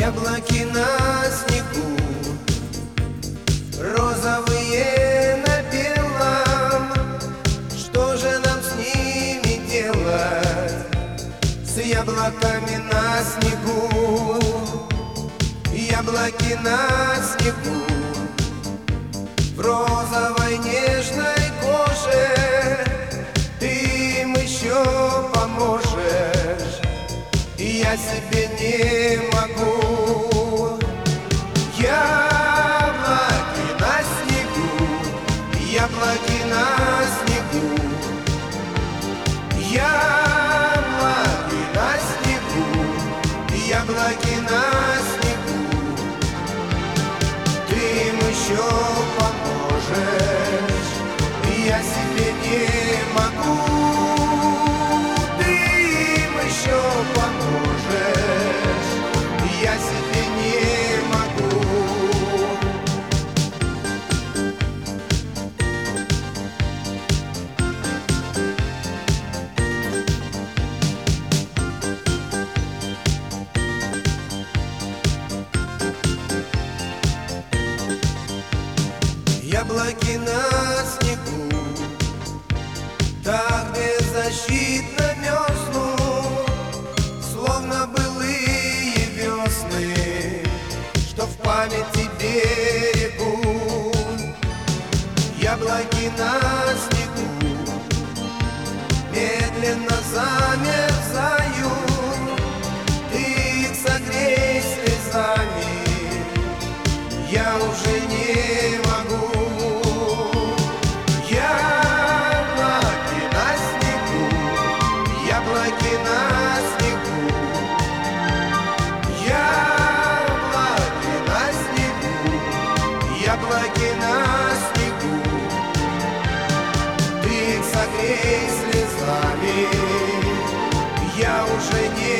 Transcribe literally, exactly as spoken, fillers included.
Яблоки на снегу, розовые на белом. Что же нам с ними делать, с яблоками на снегу? Яблоки на снегу, в розовой нежной коже. Ты им еще поможешь, я себе не могу. Яблоки на снегу, яблоки на снегу, яблоки на снегу, яблоки на снегу. Ты им еще поможешь, я себе не могу. Ты им еще поможешь, я себе не могу. Яблоки на снегу так беззащитно мерзнут, словно былые весны, что в памяти берегу. Яблоки на снегу медленно замерзают. Ты их согрей слезами, я уже не могу. Яблоки на снегу, яблоки на снегу, яблоки на снегу, яблоки на снегу. Ты их согрей слезами, я уже не